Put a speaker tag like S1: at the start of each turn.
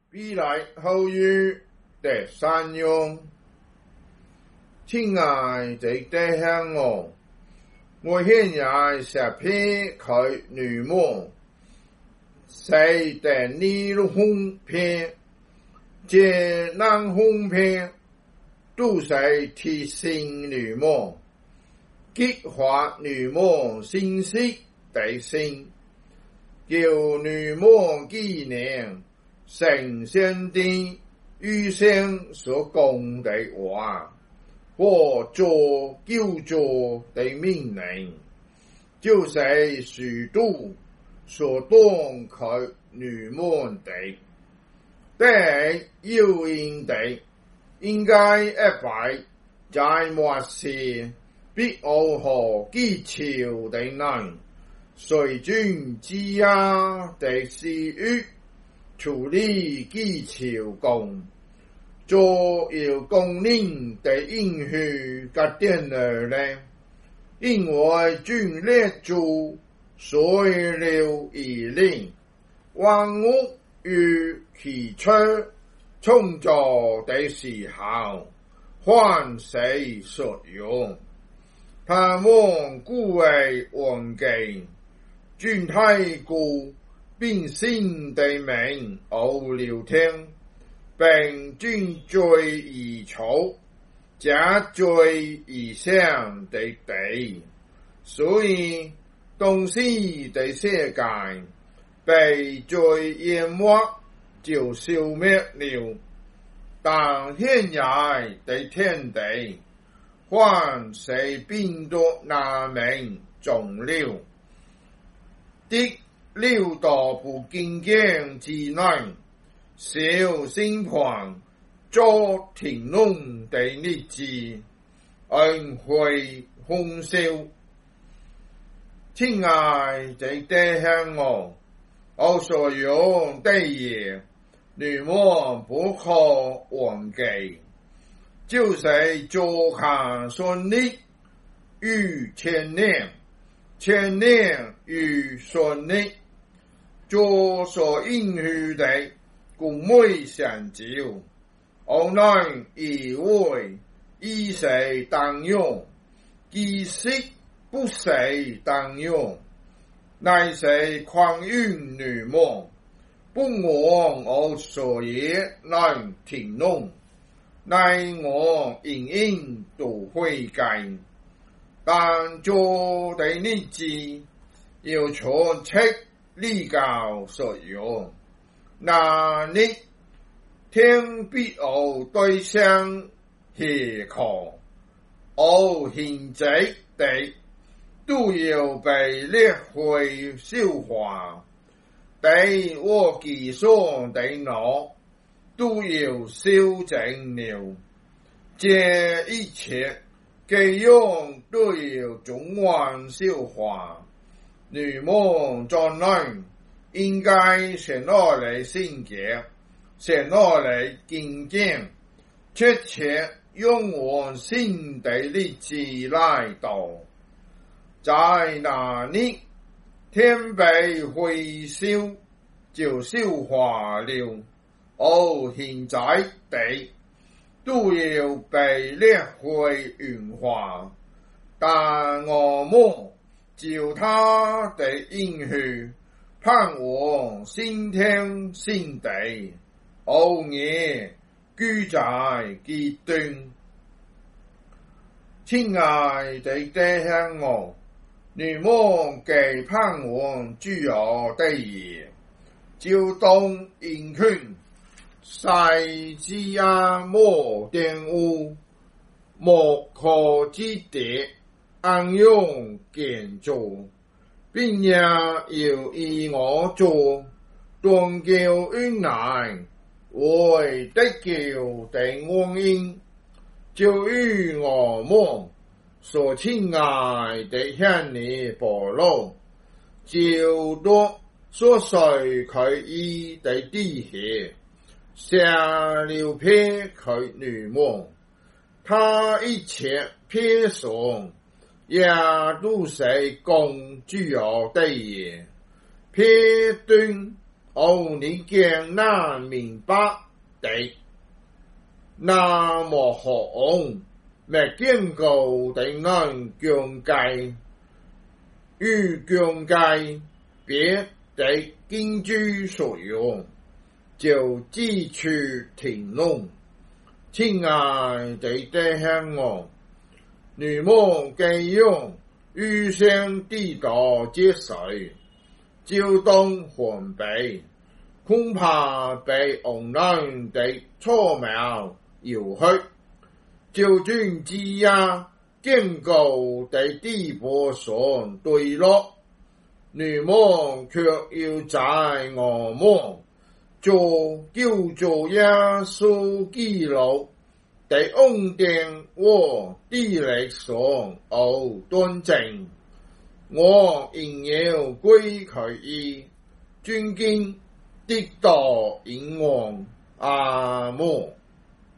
S1: 必来后遇得善用。亲爱的弟兄我现在是撇开女魔，谁的你哄骗，这难哄骗，都是提醒女魔，激发女魔信息的心，叫女魔纪念神仙的预先所讲的话，或做救助的命令，就是许多所当给女魔的，但有应的应该一摆在末世必偶何基潮的人，随尊之下的事欲处理基潮共，做有公认的应许个点儿呢？因为军列主所有以令，万物与其出创造的时候，换谁所用？他们故为忘记，军太故并新的名而聊天，并军罪而草，假罪而上的地，所以东西的世界被罪淹没就消灭了，但现在的天地换谁变作那名重了？第六道不坚强之内，小心盘做停弄的日子，恩惠丰收。亲爱的弟兄我所用的嘢，你们不可忘记，就是做下顺利与前年，前年与顺利，做所应许的共每成就，我能以为以谁当用，其实不谁当用，乃是狂运女魔，不我我所也能停弄，乃我隐隐都会改，但做的日子要全切立教所用，那你天必有对象协考，而现在的都要被列回消化，对我技术的脑都要修正了，这一切给用都要总完消化。女魔在内应该是拿来性格，是拿来经验，确切用我新的日子来到，在那里天被回收就消化了，而现在地都要被列回原化，但我们照他的应许，盼望新天新地，偶尔居在其中。亲爱的弟兄你们给盼望主要的嘢，就當應權，世之也無玷污，無可之敵，安用建造，並也要以我做，當叫恩來，為得救的原因，就與我們所親愛的向你保羅，就多所隨佢意的地下，下了撇佢女魔，他一切撇送，也都是公主要的嘢，撇斷你竟難明白的，那麼何未見過的人境界，與境界別的經濟所用，就自取停弄。親愛的弟兄你們該用預先地道接水，就當準備，恐怕被惡人的錯謬誘惑，就算只呀見過的地步上對落，你們卻要在我們做救主耶穌基督的恩典和地力上而端正，我應要歸佢意，尊敬的道永遠。阿們。